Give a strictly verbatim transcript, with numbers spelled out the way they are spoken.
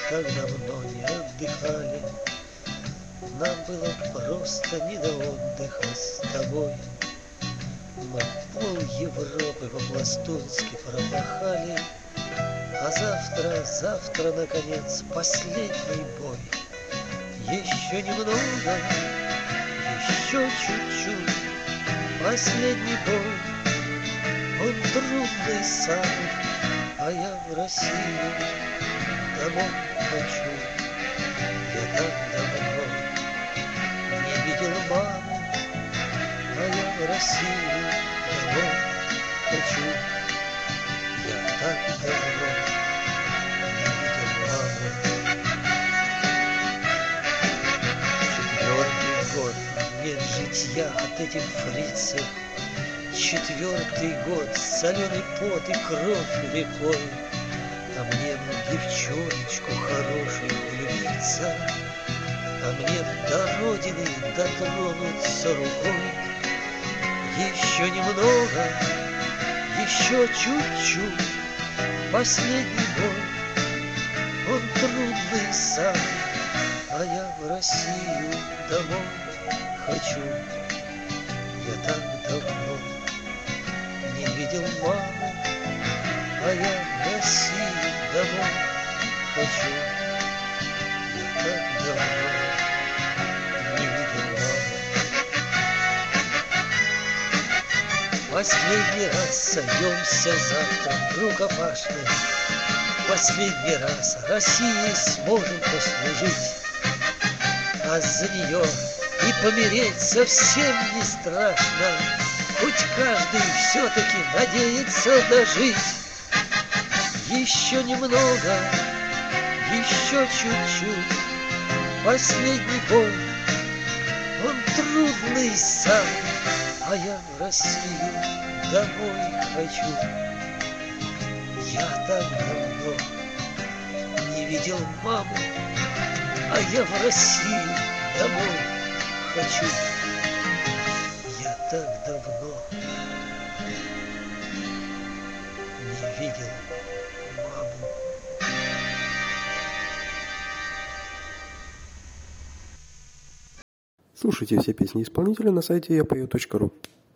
так давно не отдыхали. Нам было просто не до отдыха с тобой. Мы пол Европы по-пластунски пропахали, а завтра, завтра, наконец, последний бой. Еще немного, еще чуть-чуть, последний бой. Он трудный самый, а я в Россию домой хочу. Я так давно не видел маму, а я в Россию домой хочу. Я так давно не видел маму. Четвертый год нет житья от этих фрицев. Четвертый год соленый пот и кровь рекой. А мне б девчоночку хорошую влюбиться, а мне б до родины дотронуться рукой. Еще немного, еще чуть-чуть, последний бой. Он трудный сам, а я в Россию домой хочу. Я так давно не видел маму, а я в Россию домой хочу. Я так давно не видел маму. Последний раз сойдемся завтра в рукопашной. Последний раз России сможем послужить, а за нее и помереть совсем не страшно. Хоть каждый все-таки надеется дожить. Еще немного, еще чуть-чуть, последний бой. Он трудный сам, а я в Россию домой хочу. Я так давно не видел маму, а я в Россию домой хочу. Я так давно не видел маму. Слушайте все песни исполнителя на сайте я пою точка ру.